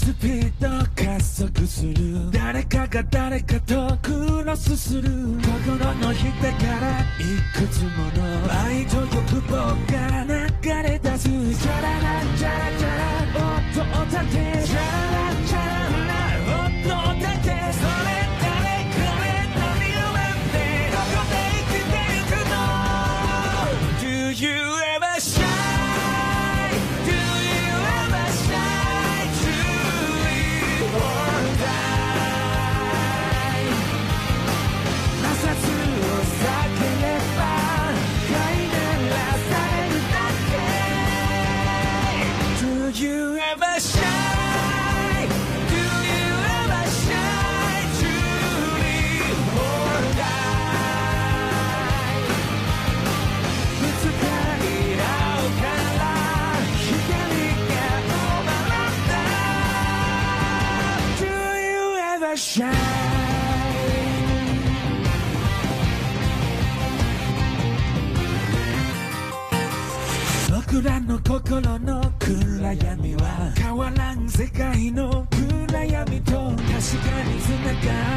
スピード加速する誰かが誰かとクロスする心のひだからいくつもの愛と欲望が流れ出すチャララチャラチャラ音を立てチャララチャラ音を立てそれ誰彼の理由なんてどこで生きてゆくの Do you ever shine Do you ever shine truly or die 摩擦を避ければ飼いならされるだけ Do you ever shine Do you ever shine truly or die ぶつかり合うから光が終わった Do you ever shine 僕らの心の暗闇は変わらん世界の暗闇と確かに繋が